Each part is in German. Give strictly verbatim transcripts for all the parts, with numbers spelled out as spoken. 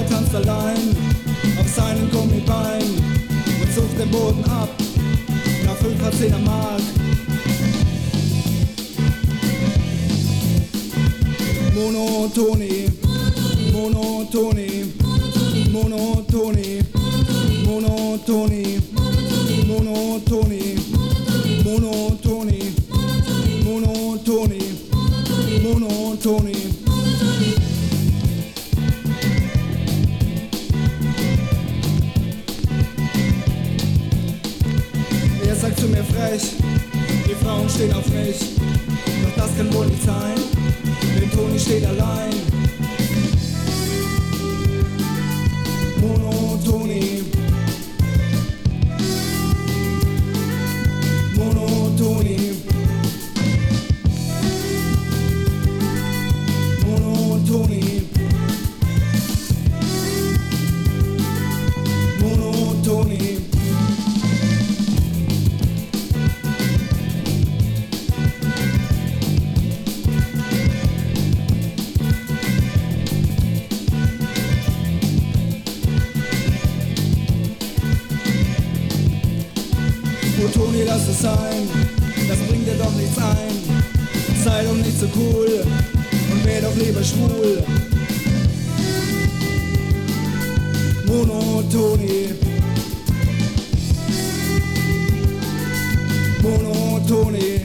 tanzt allein auf seinem Gummibein und sucht den Boden ab nach fünf zehner Mark. Monotonie, Monotonie, Monotonie, Monotonie, Monotonie, Monotonie, Monotonie, Monotonie. Er sagt zu mir frech, die Frauen stehen auf mich, doch das kann wohl nicht sein, denn Toni steht allein. Monotonie, Monotonie, Monotonie, Monotonie. Oh Toni, lass es sein, das bringt dir doch nichts ein. Sei doch nicht so cool und wär doch lieber schwul. Monotonie, Monotonie,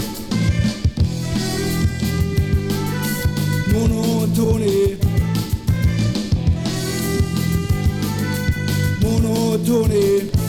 Monotonie, Monotonie.